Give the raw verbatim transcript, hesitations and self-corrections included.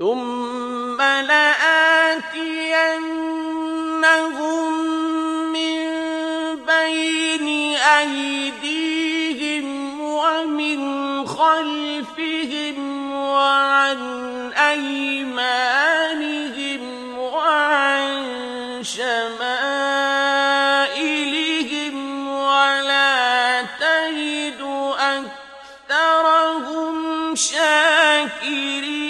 ثم لآتينهم من بين أيديهم ومن خلفهم وعن أيمانهم وعن شمائلهم ولا تجد أكثرهم شاكرين.